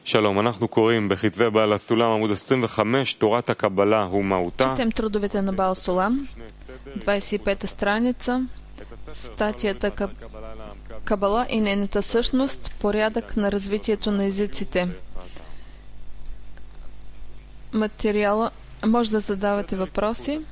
שלום, אנחנו קוראים בכתבי בעל הסולם עמוד 25, תורת הקבלה ומהותה. Четем трудовете на Баал Сулам, 25-та страница, статията Кабала и нейната същност, порядък на развитието на езиците. Материала, може да задавате въпроси.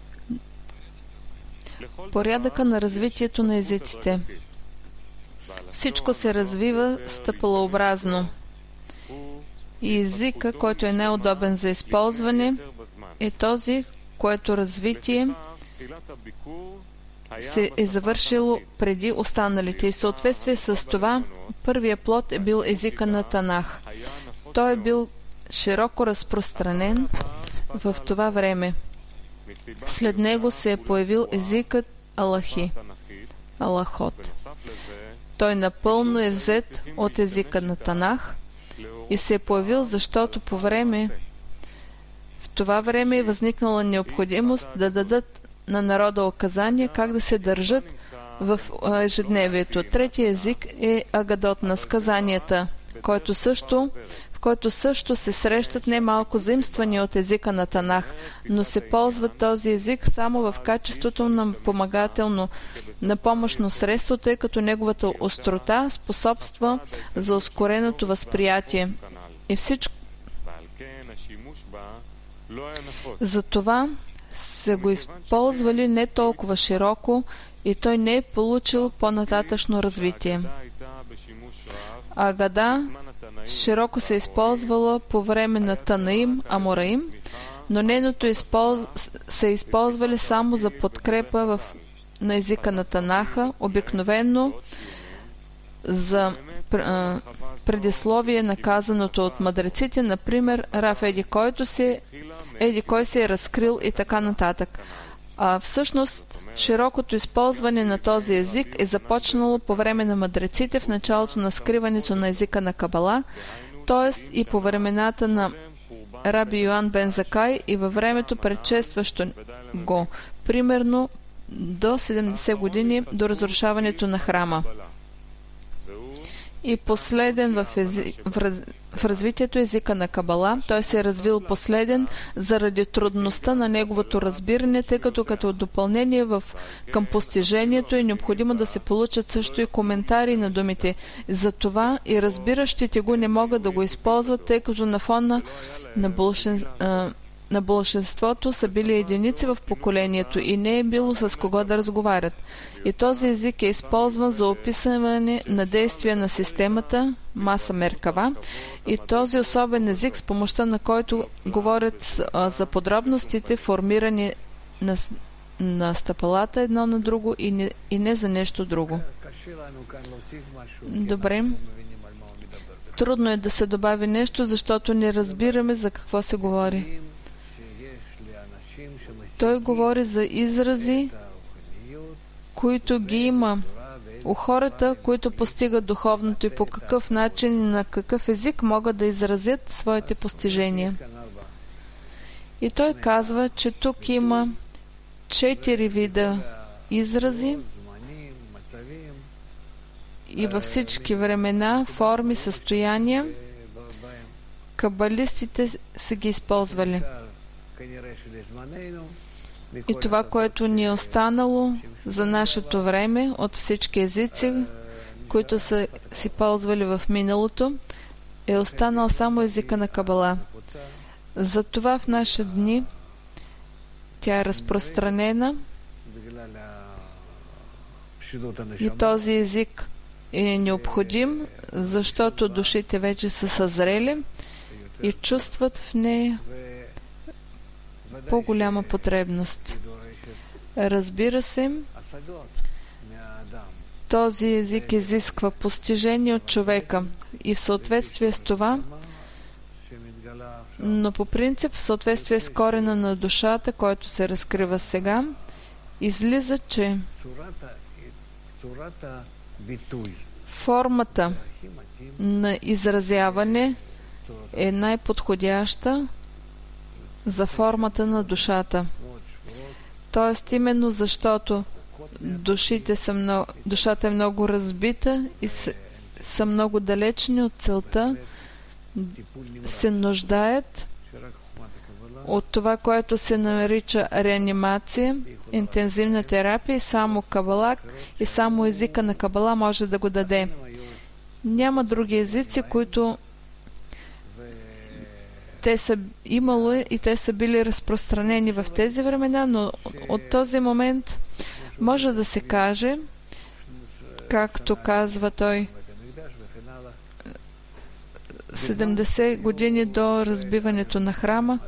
Порядъка на развитието на езиците. Всичко се развива стъпалообразно. И езика, който е неудобен за използване, е този, което развитие се е завършило преди останалите. И в съответствие с това, първият плод е бил езика на Танах. Той е бил широко разпространен в това време. След него се е появил езикът Алахи, Алахот. Той напълно е взет от езика на Танах и се е появил, защото в това време е възникнала необходимост да дадат на народа указания как да се държат в ежедневието. Третия език е Агадот на сказанията, в който също се срещат немалко заимствания от езика на Танах, но се ползва този език само в качеството на помагателно, на помощно средство, тъй като неговата острота способства за ускореното възприятие. И всичко. Затова са го използвали не толкова широко и той не е получил по-нататъчно развитие. Агада широко се използвала по време на Танаим, Амураим, но нейното се използвали само за подкрепа на езика на Танаха, обикновено за предисловие на казаното от мъдреците, например, Раф еди кой се е разкрил и така нататък. А всъщност широкото използване на този език е започнало по време на мъдреците в началото на скриването на езика на Кабала, т.е. и по времената на Раби Йоан бен Закай и във времето предшестващо го, примерно до 70 години до разрушаването на храма. И последен в развитието езика на Кабала, той се е развил последен заради трудността на неговото разбиране, тъй като допълнение към постижението е необходимо да се получат също и коментари на думите. Затова и разбиращите го не могат да го използват, тъй като на фона на болшинството са били единици в поколението и не е било с кого да разговарят. И този език е използван за описване на действия на системата Маса Меркава и този особен език, с помощта на който говорят за подробностите, формирани на стъпалата едно на друго и не за нещо друго. Добре. Трудно е да се добави нещо, защото не разбираме за какво се говори. Той говори за изрази, които ги има у хората, които постигат духовното и по какъв начин и на какъв език могат да изразят своите постижения. И той казва, че тук има 4 вида изрази и във всички времена, форми, състояния кабалистите са ги използвали. И това, което ни е останало за нашето време от всички езици, които са си ползвали в миналото, е останал само езика на Кабала. Затова в наши дни тя е разпространена и този език е необходим, защото душите вече са съзрели и чувстват в нея по-голяма потребност. Разбира се, този език изисква постижение от човека и в съответствие с това, но по принцип в съответствие с корена на душата, който се разкрива сега, излиза, че формата на изразяване е най-подходяща за формата на душата. Тоест, именно защото душата е много разбита и са много далечни от целта се нуждаят от това, което се нарича реанимация, интензивна терапия, и само Кабала и само езика на Кабала може да го даде. Няма други езици, които те са имало и те са били разпространени в тези времена, но от този момент може да се каже, както казва той, 70 години до разбиването на храма,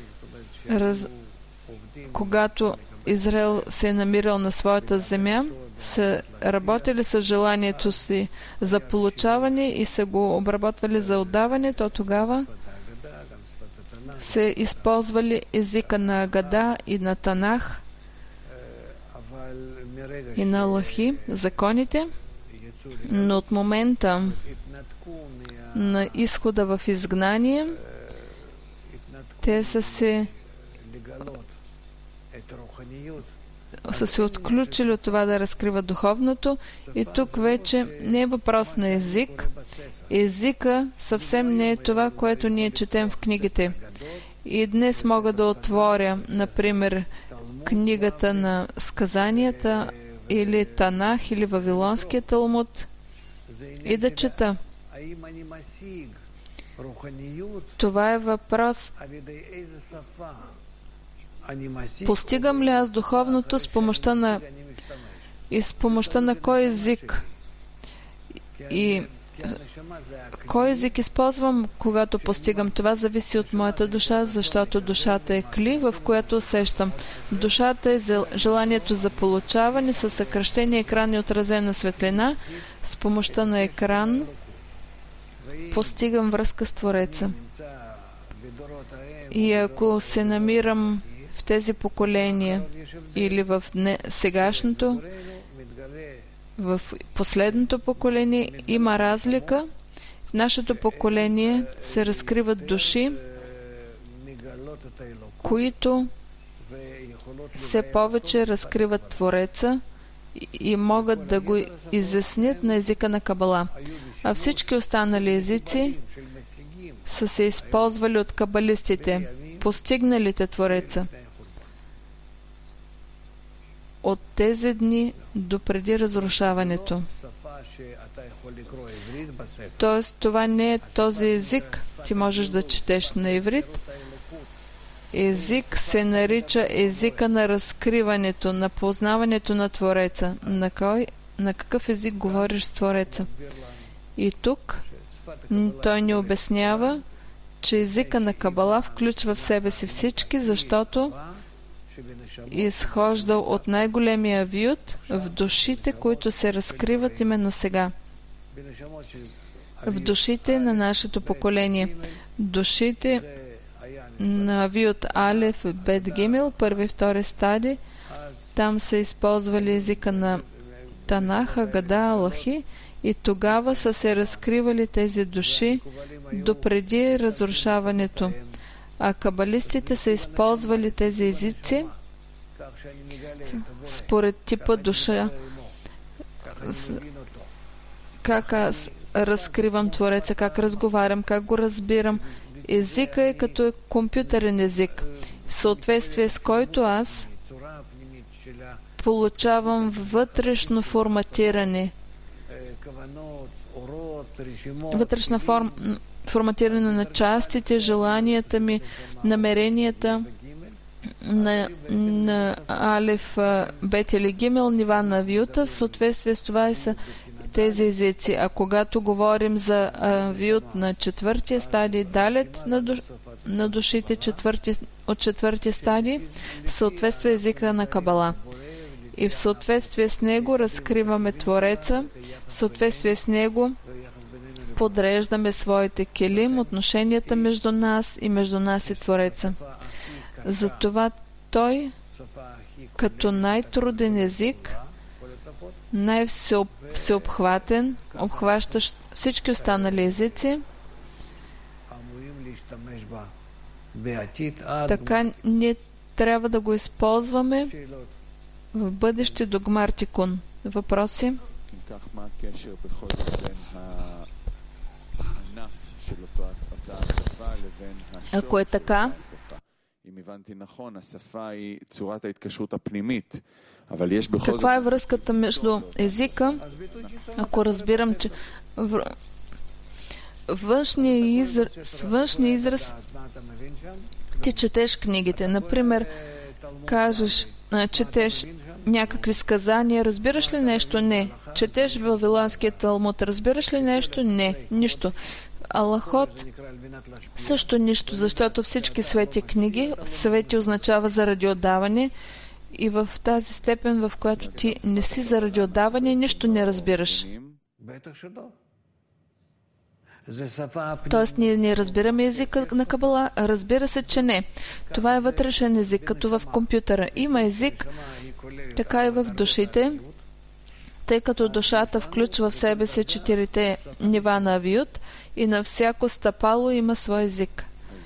когато Израел се е намирал на своята земя, са работили с желанието си за получаване и са го обработвали за отдаване, то тогава се използвали езика на Агада и на Танах и на Аллахи, законите, но от момента на изхода в изгнание те са се отключили от това да разкриват духовното, и тук вече не е въпрос на език. Езика съвсем не е това, което ние четем в книгите. И днес мога да отворя, например, книгата на сказанията или Танах или Вавилонския Талмуд и да чета. Това е въпрос. Постигам ли аз духовното с помощта на кой език? И кой език използвам, когато постигам това, зависи от моята душа, защото душата е кли, в която усещам. Душата е желанието за получаване със съкръщение екран и отразена светлина. С помощта на екран постигам връзка с Твореца. И ако се намирам в тези поколения или в сегашното, в последното поколение, има разлика. В нашето поколение се разкриват души, които все повече разкриват Твореца и могат да го изяснят на езика на Кабала. А всички останали езици са се използвали от кабалистите, постигналите Твореца. От тези дни до преди разрушаването. Тоест, това не е този език, ти можеш да четеш на иврит. Език се нарича езика на разкриването, на познаването на Твореца. На какъв език говориш с Твореца? И тук той ни обяснява, че езика на Кабала включва в себе си всички, защото изхождал от най-големия вют в душите, които се разкриват именно сега. В душите на нашето поколение. Душите на вют Алеф, Бет, Гимел, първи и втори стадии, там са използвали езика на Танаха, Гада, Аллахи, и тогава са се разкривали тези души допреди разрушаването. А кабалистите са използвали тези езици според типа душа. Как аз разкривам Твореца, как разговарям, как го разбирам. Езика е като компютърен език, в съответствие с който аз получавам вътрешно форматиране. Форматиране на частите, желанията ми, намеренията на Алеф, Бет или Гимел, нива на вюта. В съответствие с това са тези езици. А когато говорим за вют на четвъртия стадий, далет на душите от четвъртия стадий, съответства езика на Кабала. И в съответствие с него разкриваме Твореца, в съответствие с него подреждаме своите келим, отношенията между нас и Твореца. Затова той, като най-труден език, най-всеобхватен, обхващащ всички останали езици, така ние трябва да го използваме в бъдеще до Гмар Тикун. Въпроси? Ако е така, каква е връзката между езика? Ако разбирам, че външния израз, ти четеш книгите. Например, кажеш, четеш някакви сказания, разбираш ли нещо? Не. Четеш Вавилонския Талмуд, разбираш ли нещо? Не. Нищо. Алахот също нищо, защото всички свети книги, свети означава заради отдаване, и в тази степен, в която ти не си заради отдаване, нищо не разбираш. Тоест, ние не разбираме езика на Кабала. Разбира се, че не. Това е вътрешен език, като в компютъра. Има език, така и в душите, тъй като душата включва в себе си 4 нива на авиют и на всяко стъпало има свой език.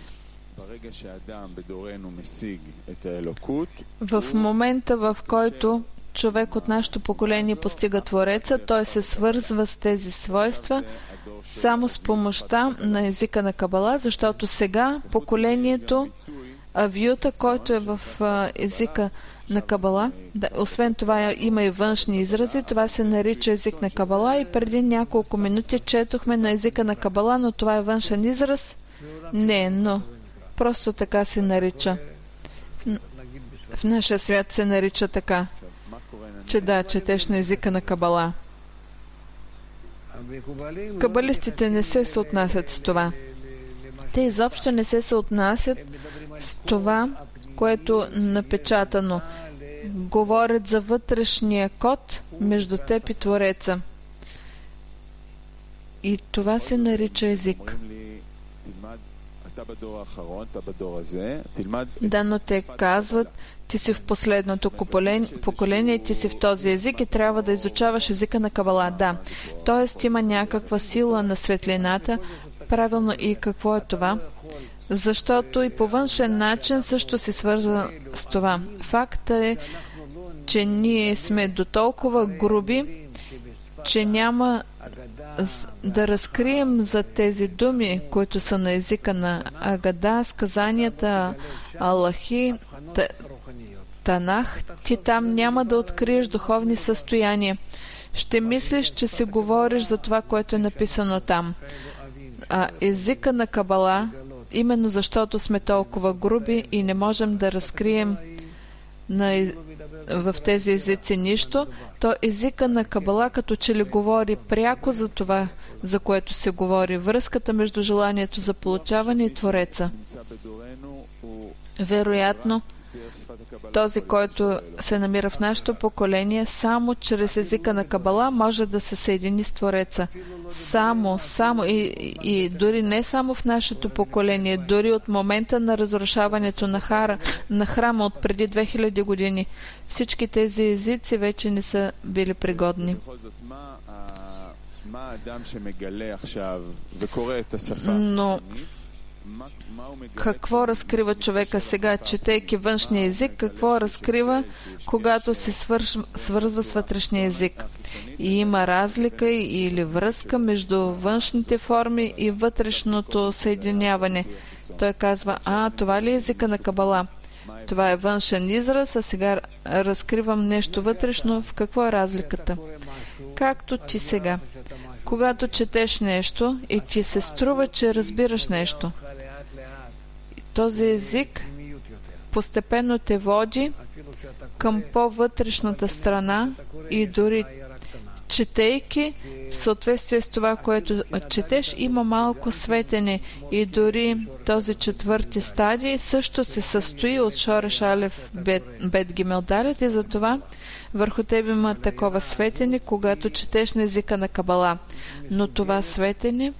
В момента, в който човек от нашето поколение постига Твореца, той се свързва с тези свойства само с помощта на езика на Кабала, защото сега поколението авиута, който е в езика на Кабала, освен това има и външни изрази, това се нарича език на Кабала, и преди няколко минути четохме на езика на Кабала, но това е външен израз? Не, но просто така се нарича. В нашия свят се нарича така, че да, четеш на езика на Кабала. Кабалистите не се съотнасят с това. Те изобщо не се съотнасят с това, което е напечатано. Говорят за вътрешния код между теб и Твореца. И това се нарича език. Да, но те казват, ти си в последното поколение, ти си в този език и трябва да изучаваш езика на Кабала. Да, т.е. има някаква сила на светлината. Правилно, и какво е това? Защото и по външен начин също се свързва с това. Факта е, че ние сме до толкова груби, че няма да разкрием за тези думи, които са на езика на Агада, сказанията, Аллахи, Танах, ти там няма да откриеш духовни състояния. Ще мислиш, че си говориш за това, което е написано там. А езика на Кабала, именно защото сме толкова груби и не можем да разкрием в тези езици нищо, то езика на Кабала като че ли говори пряко за това, за което се говори. Връзката между желанието за получаване и Твореца. Вероятно, този, който се намира в нашето поколение, само чрез езика на Кабала може да се съедини с Твореца. Само и дори не само в нашето поколение, дори от момента на разрушаването на храма от преди 2000 години. Всички тези езици вече не са били пригодни. Но какво разкрива човека сега, четейки външния език? Какво разкрива, когато се свързва с вътрешния език? И има разлика или връзка между външните форми и вътрешното съединяване. Той казва, това ли е езика на Кабала? Това е външен израз, а сега разкривам нещо вътрешно. В какво е разликата? Както ти сега. Когато четеш нещо и ти се струва, че разбираш нещо, този език постепенно те води към по-вътрешната страна и дори четейки в съответствие с това, което четеш, има малко светене и дори този 4-ти стадий също се състои от Шореш Алеф Бет Гимел Далет и затова върху теб има такова светене, когато четеш на езика на Кабала. Но това светене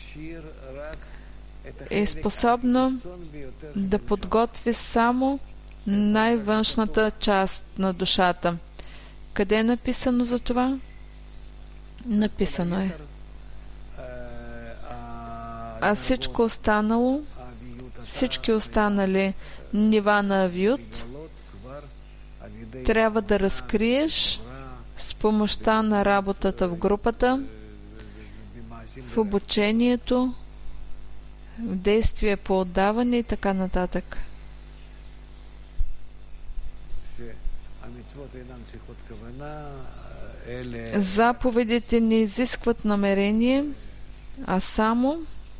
е способно да подготви само най-външната част на душата. Къде е написано за това? Написано е. А всичко останало, всички останали нива на авиют, трябва да разкриеш с помощта на работата в групата, в обучението, действие по отдаване и така нататък. Заповедите не изискват намерение, а само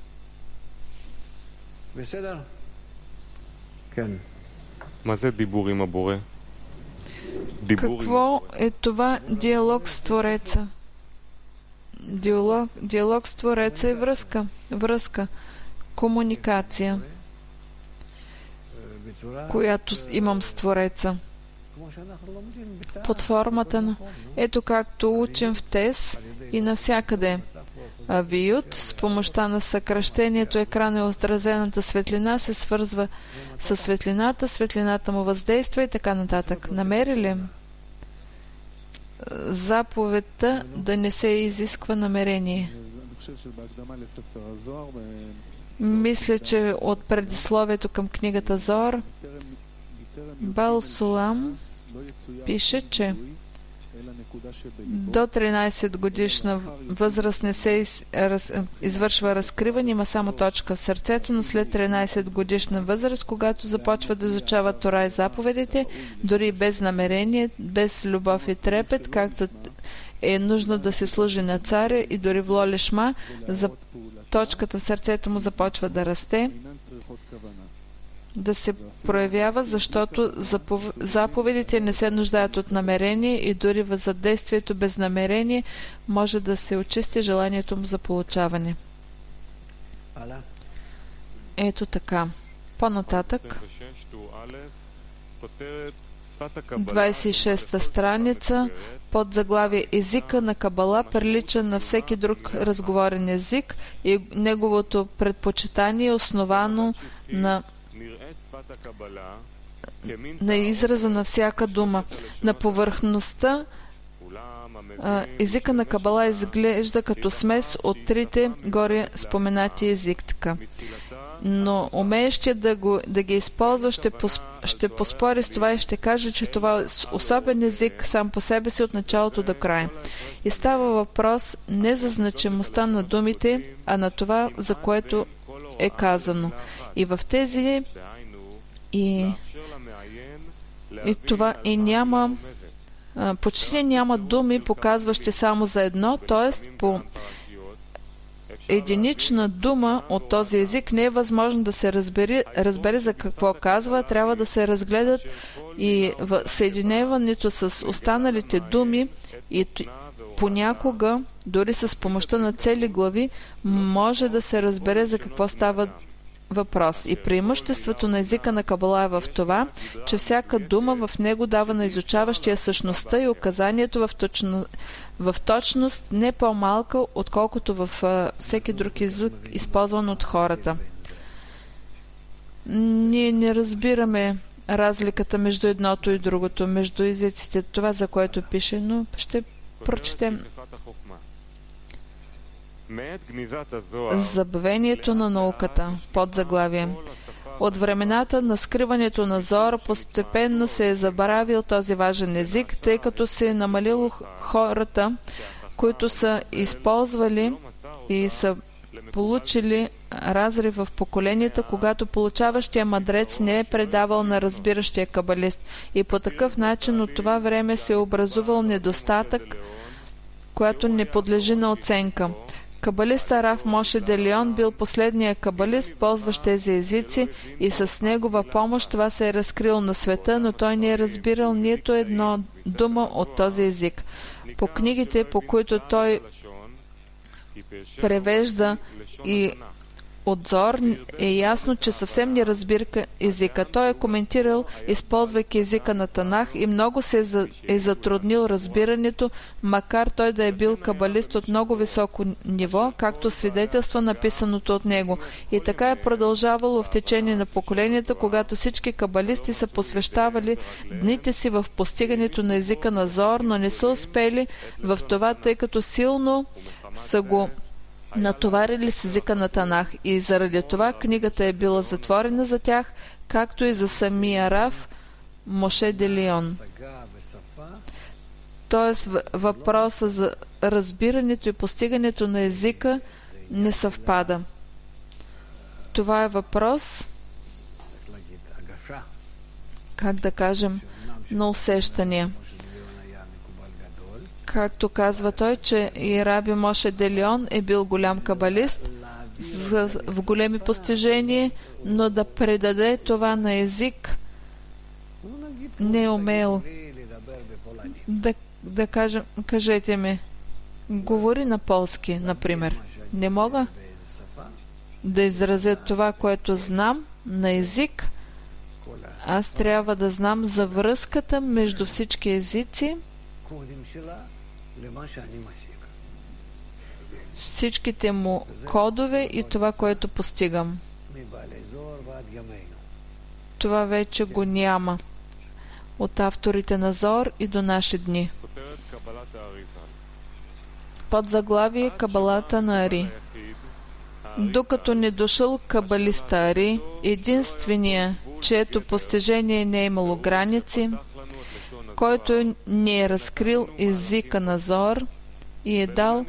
какво е това диалог с Твореца? Диалог с Твореца е връзка, комуникация, която имам с Твореца. Под формата на... Ето както учим в ТЕС и навсякъде. Авиют, с помощта на съкращението екрана и отразената светлина се свързва с светлината, светлината му въздейства и така нататък. Намери ли заповедта да не се изисква намерение? Мисля, че от предисловието към книгата Зоар Баал Сулам пише, че до 13 годишна възраст не се извършва разкриване, има само точка в сърцето, но след 13 годишна възраст, когато започва да изучава Тора и заповедите, дори без намерение, без любов и трепет, както е нужно да се служи на царя и дори в лолешма, точката в сърцето му започва да расте, да се проявява, защото заповедите не се нуждаят от намерение и дори в задействието без намерение може да се очисти желанието му за получаване. Ето така. По-нататък 26-та страница под заглавие Езика на Кабала прилича на всеки друг разговорен език и неговото предпочитание е основано на израза на всяка дума. На повърхността езика на Кабала изглежда като смес от трите горе споменати езика. Но умеещият да ги използва ще поспори с това и ще каже, че това е особен език сам по себе си от началото до края. И става въпрос не за значимостта на думите, а на това, за което е казано. И в тези и няма почти няма думи, показващи само за едно, т.е. по единична дума от този език не е възможно да се разбере за какво казва, трябва да се разгледат и в съединяването с останалите думи и понякога, дори с помощта на цели глави, може да се разбере за какво става въпрос. И преимуществото на езика на Кабала е в това, че всяка дума в него дава на изучаващия същността и указанието в точност не по-малка, отколкото в всеки друг език, използван от хората. Ние не разбираме разликата между едното и другото, между езиците, това за което пише, но ще прочетем. Забвението на науката, под заглавие. От времената на скриването на Зоар постепенно се е забравил този важен език, тъй като се е намалило хората, които са използвали и са получили разрив в поколенията, когато получаващия мъдрец не е предавал на разбиращия кабалист. И по такъв начин от това време се е образувал недостатък, който не подлежи на оценка. Кабалиста Рав Моше де Леон бил последният кабалист, ползващ тези езици, и с негова помощ това се е разкрило на света, но той не е разбирал нито едно дума от този език. По книгите, по които той превежда и от Зоар, е ясно, че съвсем не разбира езика. Той е коментирал, използвайки езика на Танах, и много се е затруднил разбирането, макар той да е бил кабалист от много високо ниво, както свидетелства написаното от него. И така е продължавало в течение на поколенията, когато всички кабалисти са посвещавали дните си в постигането на езика на Зоар, но не са успели в това, тъй като силно са го натоварили с езика на Танах, и заради това книгата е била затворена за тях, както и за самия Рав Моше де Леон. Тоест въпроса за разбирането и постигането на езика не съвпада. Това е въпрос, как да кажем, на усещания. Както казва той, че и Раби Моше Делион е бил голям кабалист в големи постижения, но да предаде това на език не е умел. Да кажем, кажете ми, говори на полски, например. Не мога да изразя това, което знам на език. Аз трябва да знам за връзката между всички езици, всичките му кодове и това, което постигам. Това вече го няма от авторите на Зор и до наши дни. Под заглавие Кабалата на Ари. Докато не дошъл кабалиста Ари, единствения, чието постижение не е имало граници, който не е разкрил езика на Зор и е дал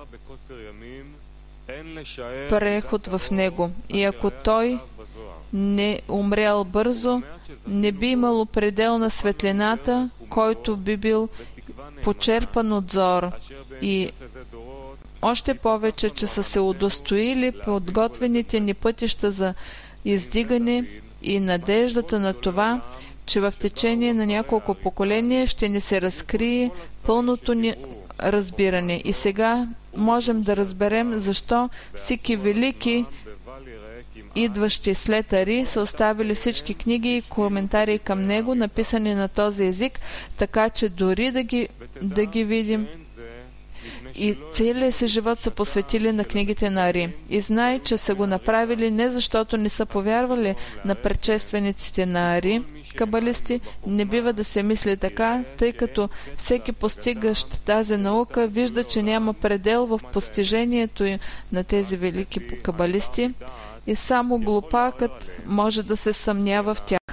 преход в него. И ако той не умрял бързо, не би имало предел на светлината, който би бил почерпан от Зор. И още повече, че са се удостоили подготвените ни пътища за издигане и надеждата на това, че в течение на няколко поколения ще ни се разкрие пълното ни разбиране. И сега можем да разберем защо всички велики, идващи след Ари, са оставили всички книги и коментари към него, написани на този език, така че дори да ги видим и целият си живот са посветили на книгите на Ари. И знае, че са го направили не защото не са повярвали на предшествениците на Ари, кабалисти. Не бива да се мисли така, тъй като всеки постигащ тази наука вижда, че няма предел в постижението на тези велики кабалисти и само глупакът може да се съмнява в тях.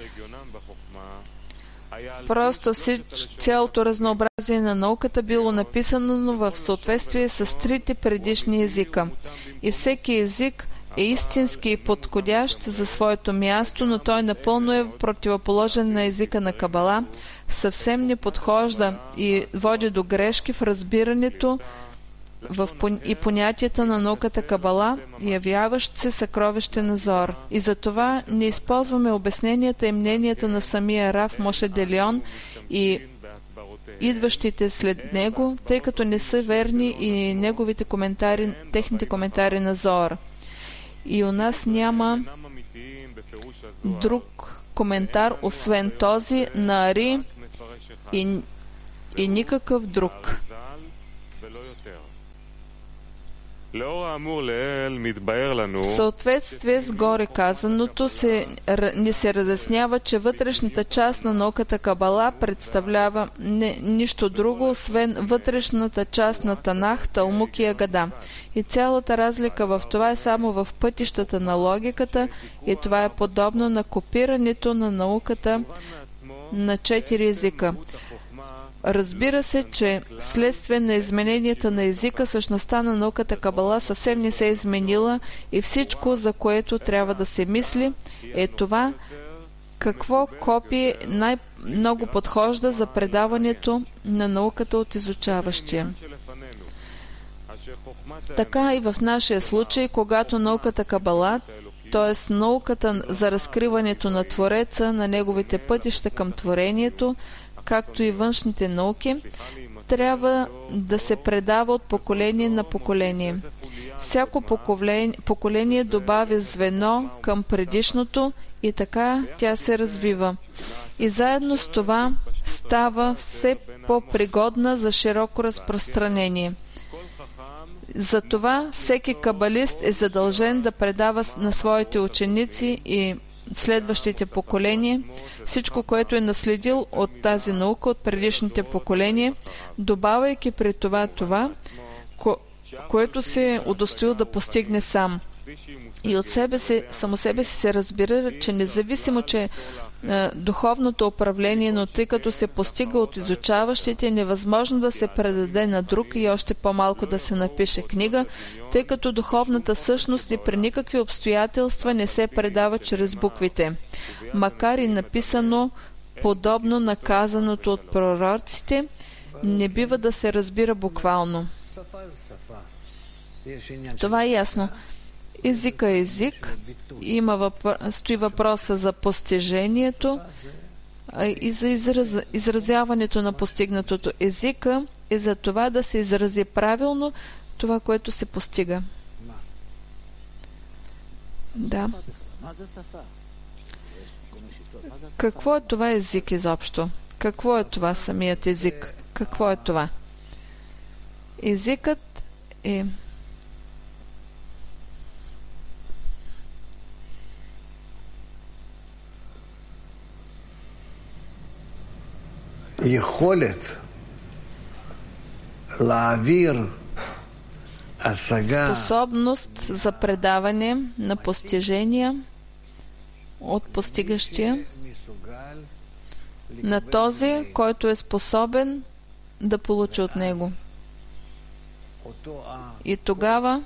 Просто цялото разнообразие на науката било написано в съответствие с трите предишни езика. И всеки език е истински и подходящ за своето място, но той напълно е противоположен на езика на Кабала, съвсем не подхожда и води до грешки в разбирането и понятията на науката Кабала, явяващ се съкровище на Зор. И затова не използваме обясненията и мненията на самия Рав Моше Делион и идващите след него, тъй като не са верни и неговите коментари, техните коментари на Зор. И у нас няма друг коментар, освен този на Ари и никакъв друг. В съответствие с горе казаното ни се разяснява, че вътрешната част на науката Кабала представлява нищо друго, освен вътрешната част на Танах, Талмуд и Агада. И цялата разлика в това е само в пътищата на логиката и това е подобно на копирането на науката на 4 езика. Разбира се, че вследствие на измененията на езика, същността на науката Кабала съвсем не се е изменила и всичко, за което трябва да се мисли, е това, какво копие най-много подхожда за предаването на науката от изучаващия. Така и в нашия случай, когато науката Кабала, т.е. науката за разкриването на Твореца, на неговите пътища към творението, както и външните науки, трябва да се предава от поколение на поколение. Всяко поколение добавя звено към предишното и така тя се развива. И заедно с това става все по-пригодна за широко разпространение. Затова всеки кабалист е задължен да предава на своите ученици и следващите поколения всичко, което е наследил от тази наука от предишните поколения, добавяйки при това, което се е удостоил да постигне сам. И от само себе си се разбира, че независимо, че духовното управление, но тъй като се постига от изучаващите, е невъзможно да се предаде на друг и още по-малко да се напише книга, тъй като духовната същност и при никакви обстоятелства не се предава чрез буквите. Макар и написано подобно на казаното от пророците, не бива да се разбира буквално. Това е ясно. Езика е език. Стои въпроса за постижението и за изразяването на постигнатото. Езика е за това да се изрази правилно това, което се постига. Да. Какво е това език изобщо? Какво е това самият език? Какво е това? Езикът е способност за предаване на постижения от постигащия на този, който е способен да получи от него. И тогава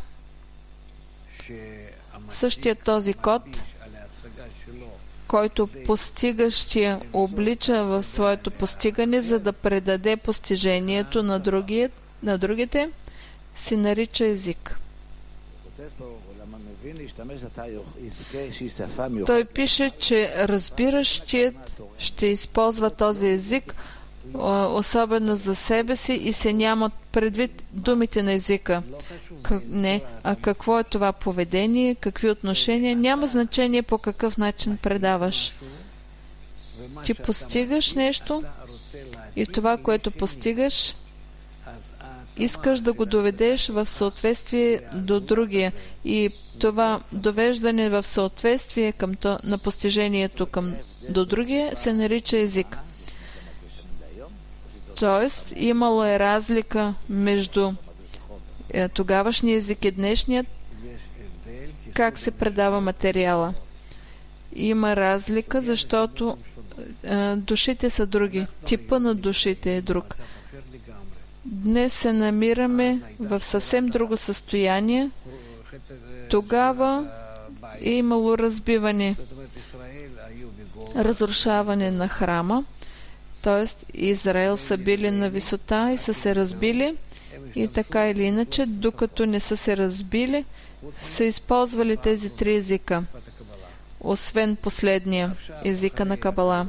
същия този код, който постигащия облича в своето постигане, за да предаде постижението на другите, се нарича език. Той пише, че разбиращият ще използва този език, особено за себе си, и се нямат предвид думите на езика. А какво е това поведение, какви отношения, няма значение по какъв начин предаваш. Ти постигаш нещо и това, което постигаш, искаш да го доведеш в съответствие до другия. И това довеждане в съответствие на постижението до другия се нарича език. Тоест, имало е разлика между тогавашния език и днешният, как се предава материала. Има разлика, защото душите са други. Типа на душите е друг. Днес се намираме в съвсем друго състояние. Тогава е имало разбиване, разрушаване на храма. Т.е. Израел са били на висота и са се разбили, и така или иначе, докато не са се разбили, са използвали тези три езика, освен последния, езика на Кабала.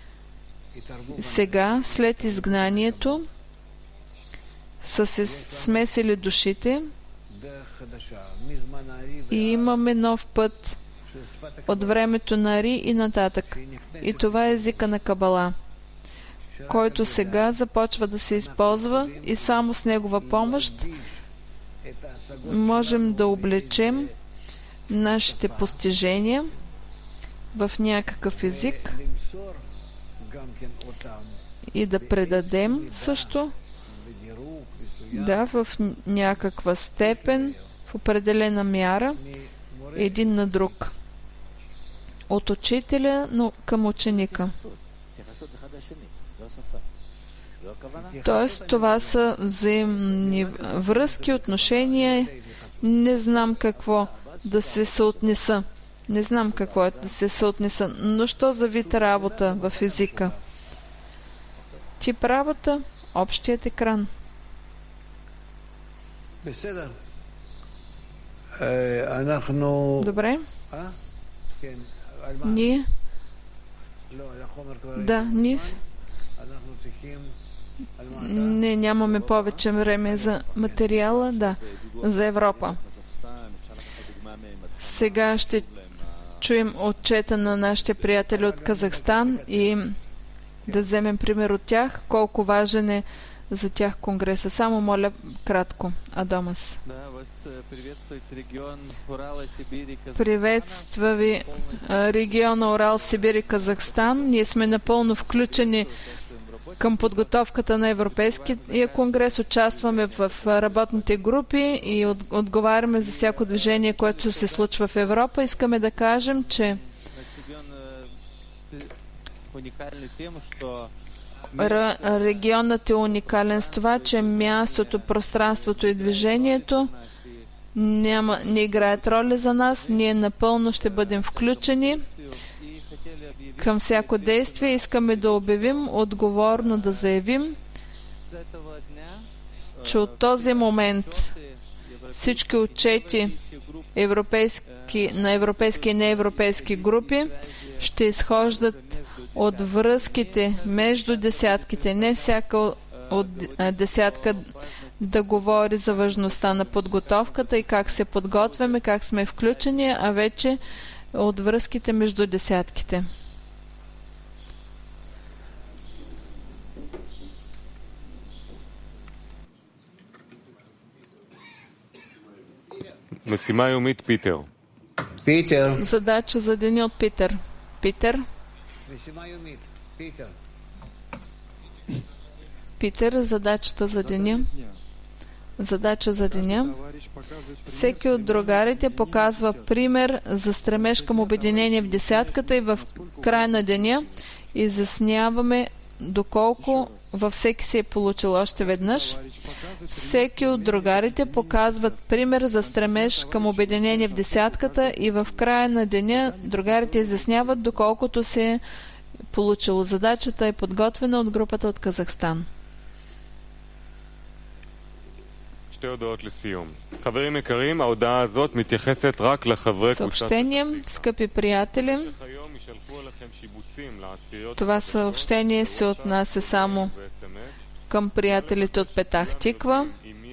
Сега, след изгнанието, са се смесили душите и имаме нов път от времето на Ари и нататък. И това е езика на Кабала, който сега започва да се използва, и само с негова помощ можем да облечем нашите постижения в някакъв език и да предадем също, да, в някаква степен, в определена мяра, един на друг. От учителя, но към ученика. Тоест, това са взаимни връзки, отношения. Не знам какво да се съотнеса. Не знам какво е да се съотнеса. Но що за вид работа в езика? Тип работа, общият екран. Добре. Ние? Да, ние. Не, нямаме повече време за материала, да, за Европа. Сега ще чуем отчета на нашите приятели от Казахстан и да вземем пример от тях, колко важен е за тях конгреса. Само моля кратко, Адомас. Приветства ви региона Урал, Сибир и Казахстан. Ние сме напълно включени към подготовката на Европейския конгрес, участваме в работните групи и отговаряме за всяко движение, което се случва в Европа. Искаме да кажем, че регионът е уникален с това, че мястото, пространството и движението не играят роля за нас. Ние напълно ще бъдем включени към всяко действие. Искаме да обявим, отговорно да заявим, че от този момент всички отчети на европейски и неевропейски групи ще изхождат от връзките между десятките. Не всяка от десятка да говори за важността на подготовката и как се подготвяме, как сме включени, а вече от връзките между десятките. משימה יומית פיטר. Задача за деня от Питер. Питер, задачата за деня. Задача за деня. Всеки от другарите показва пример за стремеж към обединение в десятката и в края на деня изясняваме доколко във всеки се е получил още веднъж. Всеки от другарите показват пример за стремеж към обединение в десятката и в края на деня другарите изясняват доколкото се е получило. Задачата е подготвена от групата от Казахстан. Съобщение, скъпи приятели, това съобщение се отнася само към приятелите от Петах Тиква.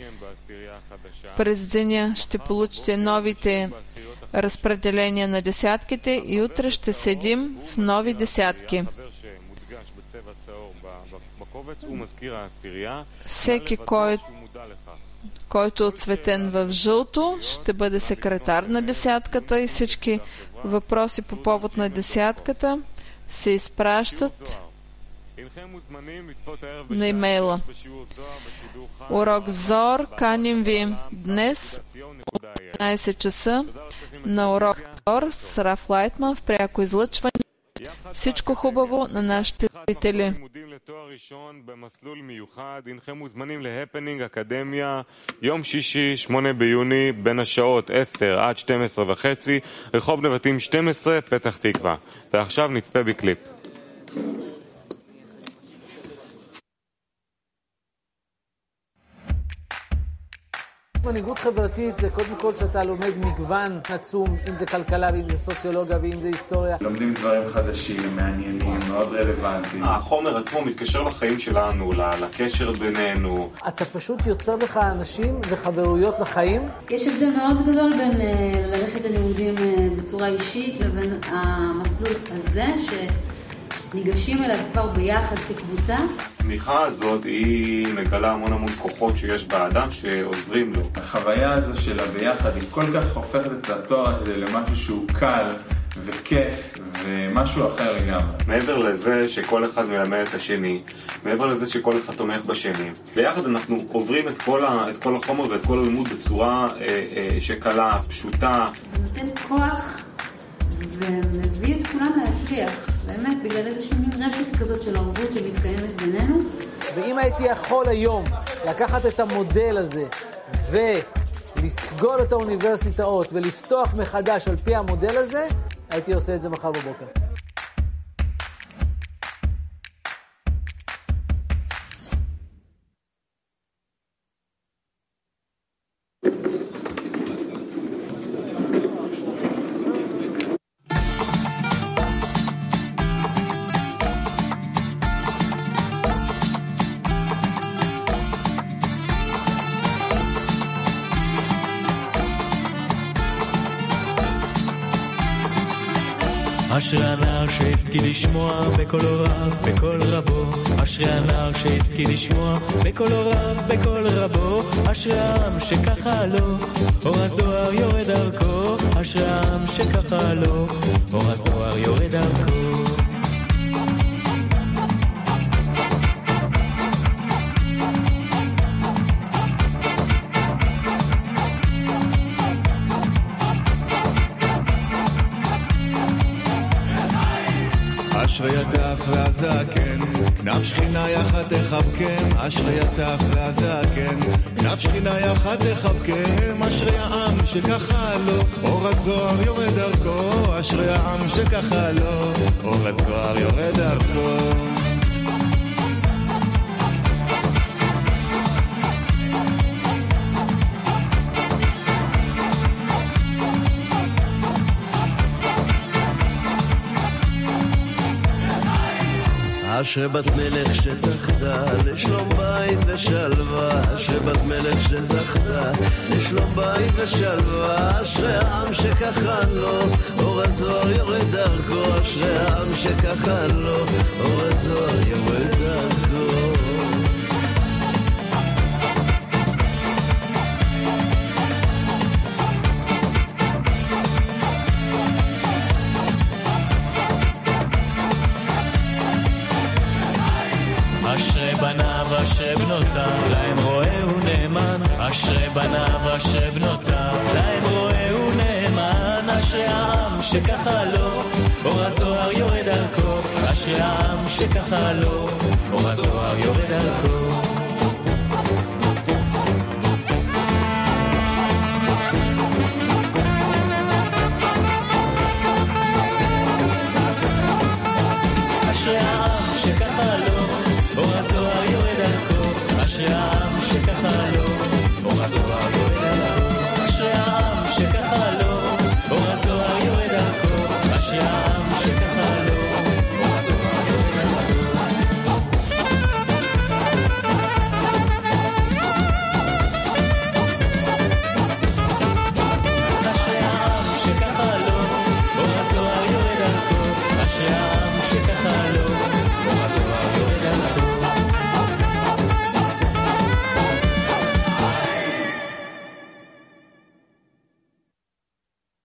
През деня ще получите новите разпределения на десятките и утре ще седим в нови десятки. Всеки, който е отцветен в жълто, ще бъде секретар на десятката и всички въпроси по повод на десятката се изпращат на имейла. Урок Зор, каним ви днес от 15 часа на урок Зор с Раф Лайтман в пряко излъчване. Всичко хубаво на нашите зрители. הנכם מוזמנים להפנינג אקדמיה יום שישי 8 ביוני בין השעות 10 עד 12:30 רחוב נבטים 12 פתח תקווה. ועכשיו נצפה בקליפ. מנהיגות חברתית זה קודם כל שאתה לומד מגוון עצום, אם זה כלכלה ואם זה סוציולוגיה ואם זה היסטוריה. לומדים דברים חדשים, מעניינים, מאוד רלוונטיים. החומר עצמו מתקשר לחיים שלנו, לקשר בינינו. אתה פשוט יוצר לך אנשים וחברויות לחיים. יש הבדל מאוד גדול בין ללכת ללימודים בצורה אישית לבין המסלול הזה ניגשים אליו כבר ביחד כקבוצה. התמיכה הזאת היא מגלה המון כוחות שיש באדם שעוזרים לו. החוויה הזו של הביחד היא כל כך הופכת את התואר הזה למשהו שהוא קל וכיף ומשהו אחר לגמרי. מעבר לזה שכל אחד מלמד את השני, מעבר לזה שכל אחד תומך בשני, ביחד אנחנו עוברים את כל החומר ואת כל הלימוד בצורה שקלה, פשוטה. זה נותן כוח ומביא את כולם להצליח. באמת, בגלל איזושהי רשת כזאת של ערבות שמתקיימת בינינו. ואם הייתי יכול היום לקחת את המודל הזה ולסגור את האוניברסיטאות ולפתוח מחדש על פי המודל הזה, הייתי עושה את זה מחר בבוקר. אשרי הנער שהשכיל לשמוע בקול רב, בקול רבו. אשרי הנער שהשכיל לשמוע בקול רב, בקול רבו. אשרי העם שככה לו, אור הזוהר יורד דרכו. אשרי העם שככה לו, אור הזוהר יורד דרכו. אשרי הטף והזקן, כנף שכינה יחד תחבקם, אשרי הטף והזקן, כנף שכינה יחד תחבקם, אשרי העם שככה לו, אור הזוהר יורד דרכו, אשרי העם שככה לו, אור הזוהר יורד דרכו. אשרי בת מלך שזכתה לשלום בית ושלווה, אשרי בת מלך שזכתה לשלום בית ושלווה, אשרי העם שככה לו, אור הזוהר יורד דרכו, אשרי העם שככה לו, אור הזוהר יורד דרכו. אשרי בניו אשרי בנותיו להם רואה ונאמן, אשרי בניו אשרי בנותיו להם רואה ונאמן, אשרי העם שככה לו, אור הזוהר יורד דרכו, אשרי העם שככה לו, אור הזוהר יורד דרכו.